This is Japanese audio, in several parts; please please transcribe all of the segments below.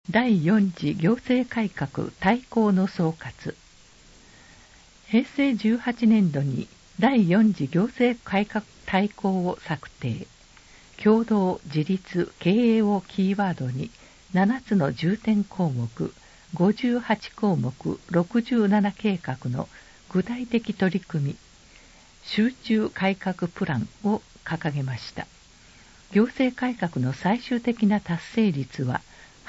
第4次行政改革大綱の総括。平成18年度に第4次行政改革大綱を策定。共同自立経営をキーワードに7つの重点項目、58項目67計画の具体的取り組み、集中改革プランを掲げました。行政改革の最終的な達成率は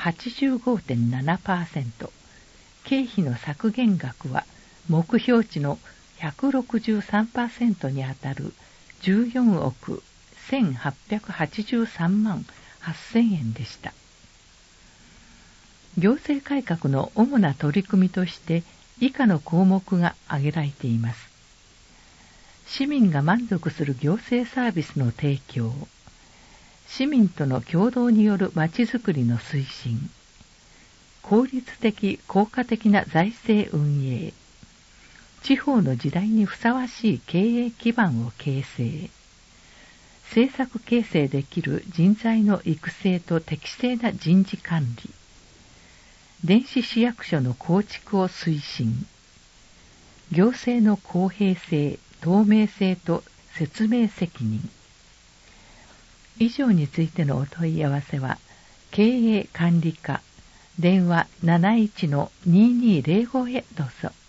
85.7%、経費の削減額は目標値の 163% にあたる14億1883万8000円でした。行政改革の主な取り組みとして以下の項目が挙げられています。市民が満足する行政サービスの提供、市民との協働によるまちづくりの推進、効率的効果的な財政運営、地方の時代にふさわしい経営基盤を形成、政策形成できる人材の育成と適正な人事管理、電子市役所の構築を推進、行政の公平性、透明性と説明責任。以上についてのお問い合わせは、経営管理課、電話 71-2205 へどうぞ。